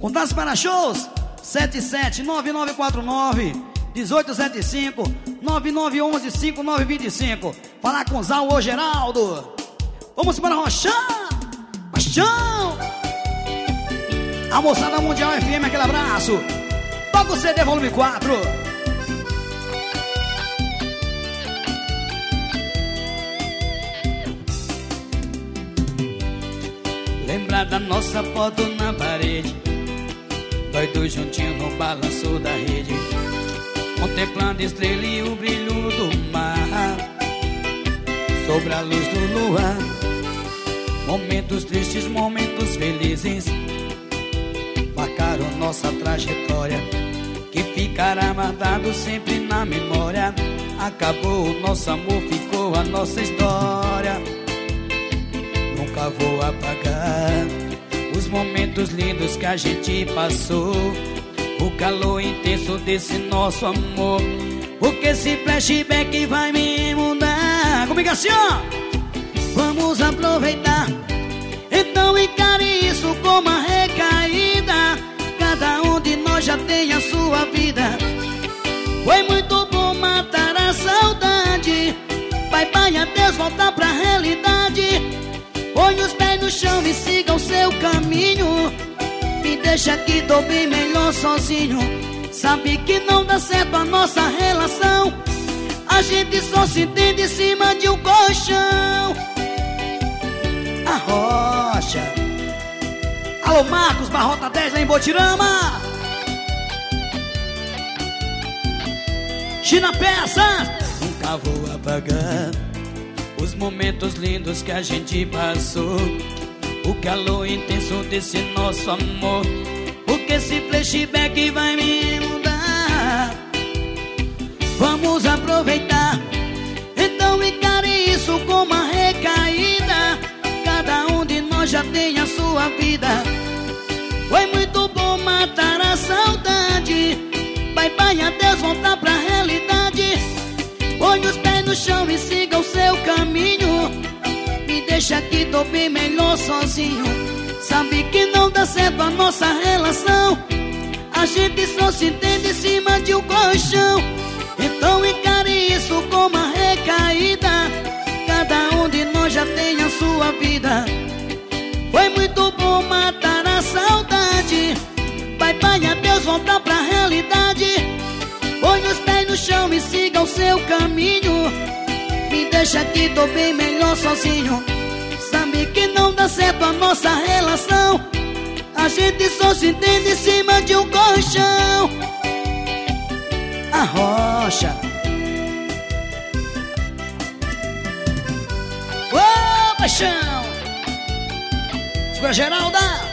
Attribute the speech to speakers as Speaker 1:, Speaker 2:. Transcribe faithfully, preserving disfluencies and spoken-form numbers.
Speaker 1: Contatos para shows sete sete nove nove quatro nove um oito sete cinco nove nove um um cinco nove dois cinco. Falar com Zal ou Geraldo. Vamos para Rochão. Paixão. A moçada Mundial F M, aquele abraço. Toca o C D volume quatro. Lembrar da nossa foto na parede, nós dois juntinhos no balanço da rede, contemplando a estrela e o brilho do mar, sobre a luz do luar. Momentos tristes, momentos felizes marcaram nossa trajetória, que ficará marcado sempre na memória. Acabou o nosso amor, ficou a nossa história. Nunca vou apagar os momentos lindos que a gente passou, o calor intenso desse nosso amor, porque esse flashback vai me mudar. Comigo assim, ó. Vamos aproveitar, então encare isso como uma recaída. Cada um de nós já tem a sua vida. Foi muito bom matar a saudade. Bye bye, adeus, voltar pra realidade. Põe os pés no chão e siga o seu caminho. Me deixa aqui, tô bem melhor sozinho. Sabe que não dá certo a nossa relação. A gente só se entende em cima de um colchão. A Rocha. Alô Marcos, Barrota dez lá em Botirama. China Peças. Nunca vou apagar os momentos lindos que a gente passou, o calor intenso desse nosso amor, porque esse flashback vai me mudar. Vamos aproveitar, então encare isso como uma recaída. Cada um de nós já tem a sua vida. Foi muito bom matar a saudade. Bye bye, adeus, voltar pra realidade. Põe os pés no chão e siga o seu caminho. Me deixa aqui, tô bem melhor sozinho. Sabe que não dá certo a nossa relação. A gente só se entende em cima de um colchão. Então encare isso como uma recaída. Cada um de nós já tem a sua vida. Foi muito bom matar a saudade. Bye bye, adeus, voltar pra realidade. Põe os pés no chão e siga o seu caminho. Me deixa aqui, tô bem melhor sozinho. Sabe que não dá certo a nossa relação. A gente só se entende em cima de um colchão. A Rocha. Ô, paixão. Segura, Geralda.